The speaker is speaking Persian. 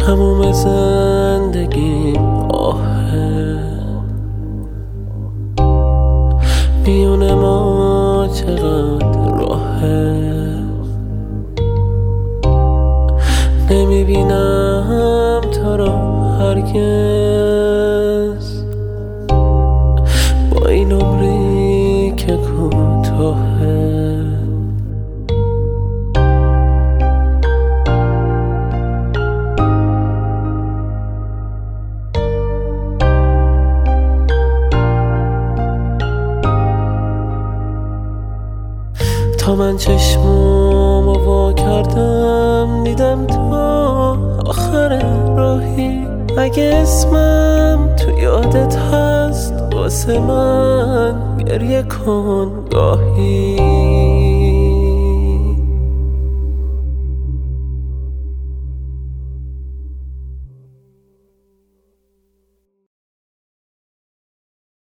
تموم زندگیم آهه، میونه ما چقدر راهه، نمیبینم تو را هرگز، با این عمری که کوتاهه. تا من چشمامو وا کردم دیدم تو آخر راهی، اگه اسمم تو یادت هست واسه من گریه کن گاهی.